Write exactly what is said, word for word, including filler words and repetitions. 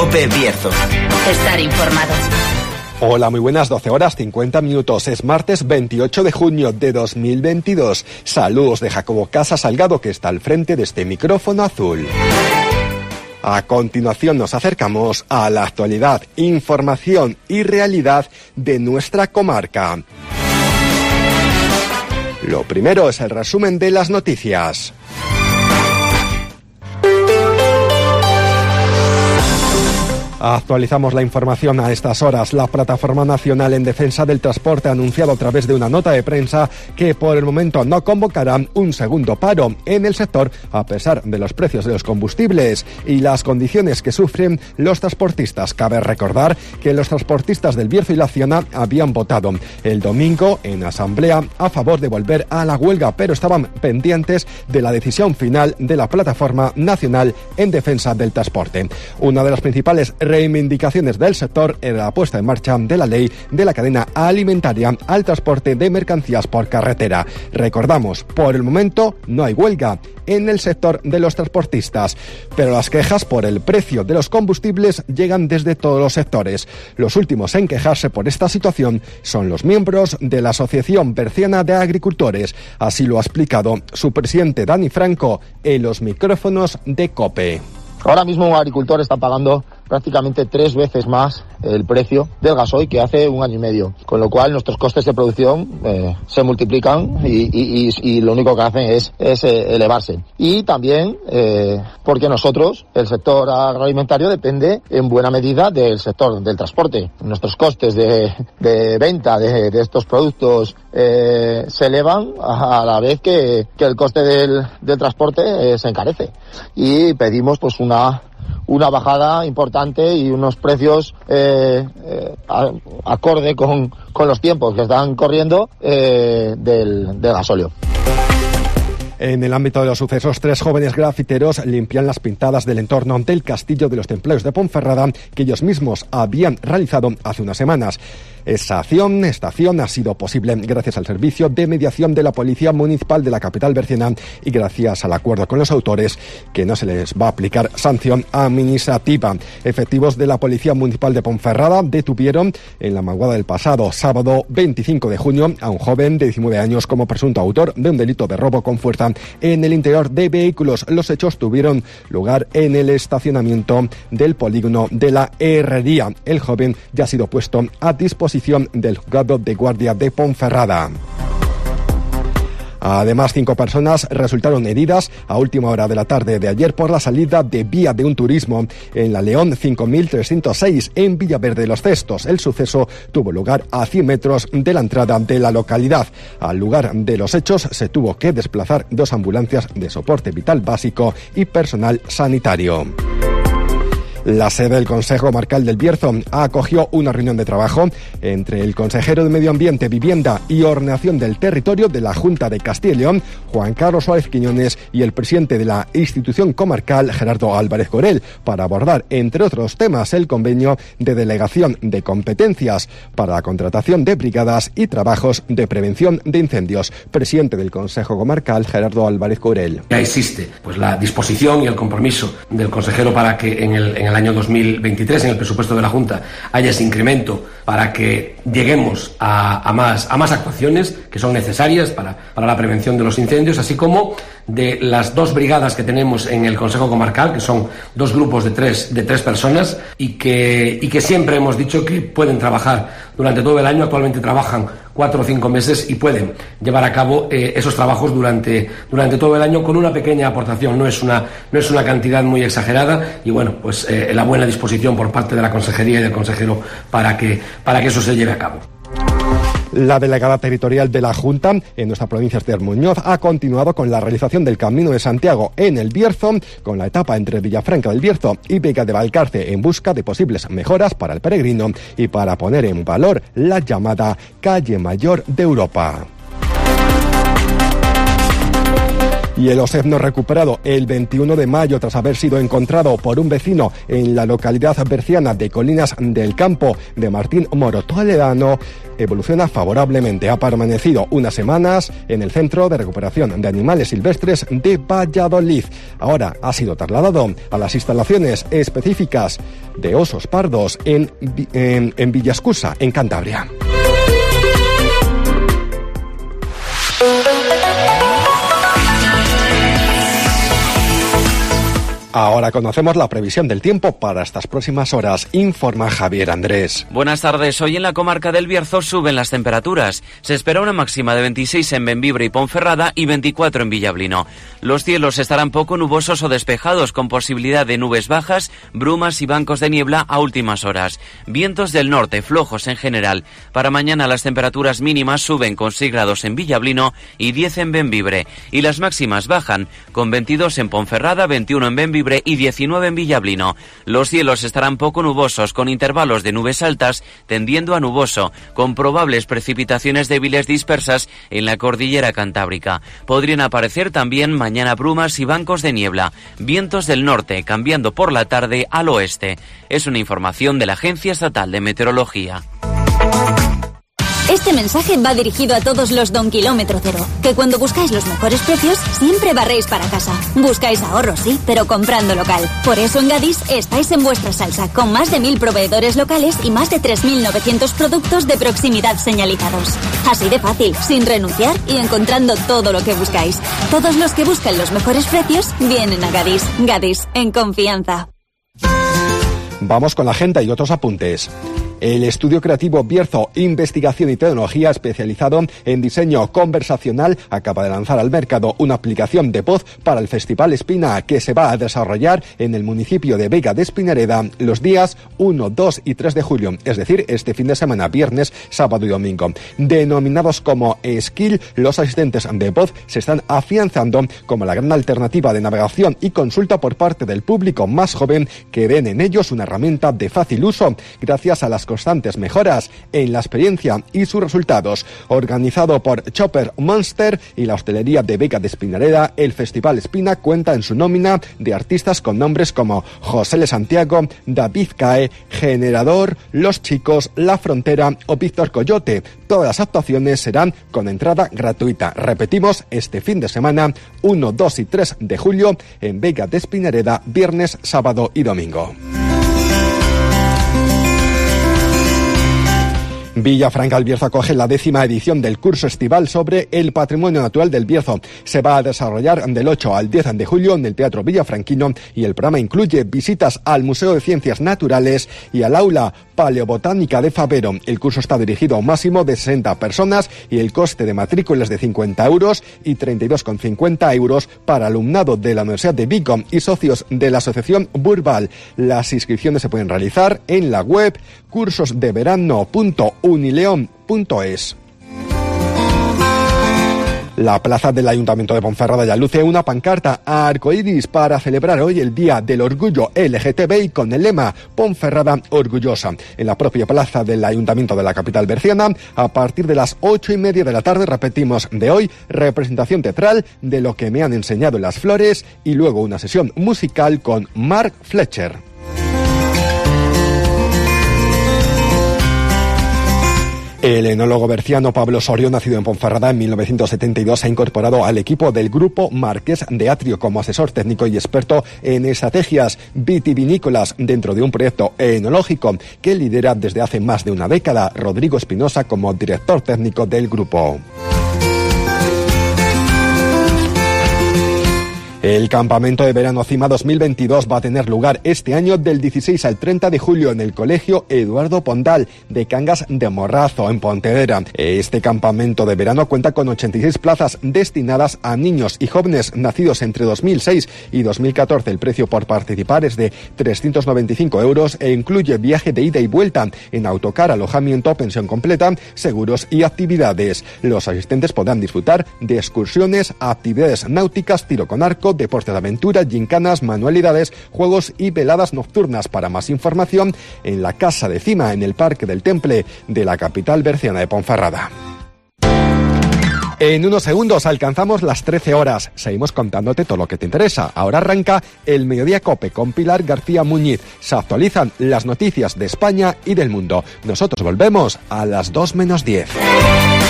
COPE Bierzo. Estar informado. Hola, muy buenas, doce horas cincuenta minutos. Es martes veintiocho de junio de dos mil veintidós. Saludos de Jacobo Casa Salgado, que está al frente de este micrófono azul. A continuación nos acercamos a la actualidad, información y realidad de nuestra comarca. Lo primero es el resumen de las noticias. Actualizamos la información a estas horas. La Plataforma Nacional en Defensa del Transporte ha anunciado a través de una nota de prensa que por el momento no convocará un segundo paro en el sector a pesar de los precios de los combustibles y las condiciones que sufren los transportistas. Cabe recordar que los transportistas del Bierzo y la Ciona habían votado el domingo en asamblea a favor de volver a la huelga, pero estaban pendientes de la decisión final de la Plataforma Nacional en Defensa del Transporte. Una de las principales reivindicaciones del sector era la puesta en marcha de la ley de la cadena alimentaria al transporte de mercancías por carretera. Recordamos, por el momento no hay huelga en el sector de los transportistas, pero las quejas por el precio de los combustibles llegan desde todos los sectores. Los últimos en quejarse por esta situación son los miembros de la Asociación Berciana de Agricultores. Así lo ha explicado su presidente Dani Franco en los micrófonos de COPE. Ahora mismo un agricultor está pagando prácticamente tres veces más el precio del gasoil que hace un año y medio, con lo cual nuestros costes de producción eh, se multiplican y, y, y, y lo único que hacen es, es eh, elevarse. Y también eh, porque nosotros, el sector agroalimentario, depende en buena medida del sector del transporte. Nuestros costes de, de venta de, de estos productos eh, se elevan a la vez que, que el coste del, del transporte eh, se encarece. Y pedimos pues una una bajada importante y unos precios eh, eh, acorde con, con los tiempos que están corriendo eh, del, del gasóleo. En el ámbito de los sucesos, tres jóvenes grafiteros limpian las pintadas del entorno del Castillo de los Templarios de Ponferrada que ellos mismos habían realizado hace unas semanas. Esa acción, esta acción ha sido posible gracias al servicio de mediación de la Policía Municipal de la capital berciana y gracias al acuerdo con los autores que no se les va a aplicar sanción administrativa. Efectivos de la Policía Municipal de Ponferrada detuvieron en la madrugada del pasado sábado veinticinco de junio a un joven de diecinueve años como presunto autor de un delito de robo con fuerza en el interior de vehículos. Los hechos tuvieron lugar en el estacionamiento del polígono de la Herrería. El joven ya ha sido puesto a disposición del juzgado de guardia de Ponferrada. Además, cinco personas resultaron heridas a última hora de la tarde de ayer por la salida de vía de un turismo en la León cinco mil trescientos seis en Villaverde de los Cestos. El suceso tuvo lugar a cien metros de la entrada de la localidad. Al lugar de los hechos se tuvo que desplazar dos ambulancias de soporte vital básico y personal sanitario. La sede del Consejo Comarcal del Bierzo acogió una reunión de trabajo entre el consejero de Medio Ambiente, Vivienda y Ordenación del Territorio de la Junta de Castilla y León, Juan Carlos Suárez Quiñones, y el presidente de la institución comarcal, Gerardo Álvarez Corel, para abordar, entre otros temas, el convenio de delegación de competencias para la contratación de brigadas y trabajos de prevención de incendios. Presidente del Consejo Comarcal, Gerardo Álvarez Corel. Ya existe pues la disposición y el compromiso del consejero para que en el, en el año dos mil veintitrés, en el presupuesto de la Junta, haya ese incremento para que lleguemos a, a, más, a más actuaciones que son necesarias para, para la prevención de los incendios, así como de las dos brigadas que tenemos en el Consejo Comarcal, que son dos grupos de tres, de tres personas y que, y que siempre hemos dicho que pueden trabajar durante todo el año. Actualmente trabajan cuatro o cinco meses y pueden llevar a cabo eh, esos trabajos durante, durante todo el año con una pequeña aportación. No es una, no es una cantidad muy exagerada y bueno, pues eh, la buena disposición por parte de la Consejería y del consejero para que, para que eso se lleve a cabo. La delegada territorial de la Junta en nuestra provincia, Esther Muñoz, ha continuado con la realización del Camino de Santiago en el Bierzo, con la etapa entre Villafranca del Bierzo y Vega de Valcarce, en busca de posibles mejoras para el peregrino y para poner en valor la llamada Calle Mayor de Europa. Y el osezno recuperado el veintiuno de mayo tras haber sido encontrado por un vecino en la localidad berciana de Colinas del Campo de Martín Moro Toledano evoluciona favorablemente. Ha permanecido unas semanas en el Centro de Recuperación de Animales Silvestres de Valladolid. Ahora ha sido trasladado a las instalaciones específicas de osos pardos en, en, en Villascusa, en Cantabria. Ahora conocemos la previsión del tiempo para estas próximas horas. Informa Javier Andrés. Buenas tardes. Hoy en la comarca del Bierzo suben las temperaturas. Se espera una máxima de veintiséis en Bembibre y Ponferrada y veinticuatro en Villablino. Los cielos estarán poco nubosos o despejados, con posibilidad de nubes bajas, brumas y bancos de niebla a últimas horas. Vientos del norte, flojos en general. Para mañana las temperaturas mínimas suben con seis grados en Villablino y diez en Bembibre. Y las máximas bajan, con veintidós en Ponferrada, veintiuno en Bembibre y diecinueve en Villablino. Los cielos estarán poco nubosos, con intervalos de nubes altas tendiendo a nuboso, con probables precipitaciones débiles dispersas en la cordillera cantábrica. Podrían aparecer también mañana brumas y bancos de niebla. Vientos del norte, cambiando por la tarde al oeste. Es una información de la Agencia Estatal de Meteorología. Este mensaje va dirigido a todos los Don Kilómetro Cero, que cuando buscáis los mejores precios, siempre barréis para casa. Buscáis ahorros, sí, pero comprando local. Por eso en Gadis estáis en vuestra salsa, con más de mil proveedores locales y más de tres mil novecientos productos de proximidad señalizados. Así de fácil, sin renunciar y encontrando todo lo que buscáis. Todos los que buscan los mejores precios vienen a Gadis. Gadis, en confianza. Vamos con la agenda y otros apuntes. El estudio creativo Bierzo Investigación y Tecnología, especializado en diseño conversacional, acaba de lanzar al mercado una aplicación de voz para el Festival Espina, que se va a desarrollar en el municipio de Vega de Espinareda los días uno, dos y tres de julio, es decir, este fin de semana, viernes, sábado y domingo. Denominados como Skill, los asistentes de voz se están afianzando como la gran alternativa de navegación y consulta por parte del público más joven, que ven en ellos una herramienta de fácil uso gracias a las constantes mejoras en la experiencia y sus resultados. Organizado por Chopper Monster y la hostelería de Vega de Espinareda, el Festival Espina cuenta en su nómina de artistas con nombres como José L. Santiago, David Cae, Generador, Los Chicos, La Frontera o Víctor Coyote. Todas las actuaciones serán con entrada gratuita. Repetimos, este fin de semana, uno, dos y tres de julio, en Vega de Espinareda, viernes, sábado y domingo. Villafranca del Bierzo acoge la décima edición del curso estival sobre el patrimonio natural del Bierzo. Se va a desarrollar del ocho al diez de julio en el Teatro Villafranquino y el programa incluye visitas al Museo de Ciencias Naturales y al Aula Paleobotánica de Favero. El curso está dirigido a un máximo de sesenta personas y el coste de matrícula es de cincuenta euros y treinta y dos con cincuenta euros para alumnado de la Universidad de Vigo y socios de la Asociación Burbal. Las inscripciones se pueden realizar en la web cursosdeverano punto unileón punto es. La plaza del Ayuntamiento de Ponferrada ya luce una pancarta arcoíris para celebrar hoy el Día del Orgullo L G T B I con el lema Ponferrada Orgullosa. En la propia plaza del Ayuntamiento de la capital berciana, a partir de las ocho y media de la tarde, repetimos, de hoy, representación teatral de Lo que me han enseñado las flores y luego una sesión musical con Mark Fletcher. El enólogo berciano Pablo Sorio, nacido en Ponferrada en mil novecientos setenta y dos, se ha incorporado al equipo del Grupo Marqués de Atrio como asesor técnico y experto en estrategias vitivinícolas dentro de un proyecto enológico que lidera desde hace más de una década Rodrigo Espinosa como director técnico del grupo. El campamento de verano CIMA dos mil veintidós va a tener lugar este año del dieciséis al treinta de julio en el Colegio Eduardo Pondal de Cangas de Morrazo, en Pontevedra. Este campamento de verano cuenta con ochenta y seis plazas destinadas a niños y jóvenes nacidos entre dos mil seis y dos mil catorce. El precio por participar es de trescientos noventa y cinco euros e incluye viaje de ida y vuelta en autocar, alojamiento, pensión completa, seguros y actividades. Los asistentes podrán disfrutar de excursiones, actividades náuticas, tiro con arco, deportes de aventura, gincanas, manualidades, juegos y veladas nocturnas. Para más información, en la Casa de Cima, en el Parque del Temple de la capital berciana de Ponferrada. En unos segundos alcanzamos las trece horas. Seguimos contándote todo lo que te interesa. Ahora arranca el Mediodía Cope con Pilar García Muñiz. Se actualizan las noticias de España y del mundo. Nosotros volvemos a las dos menos diez.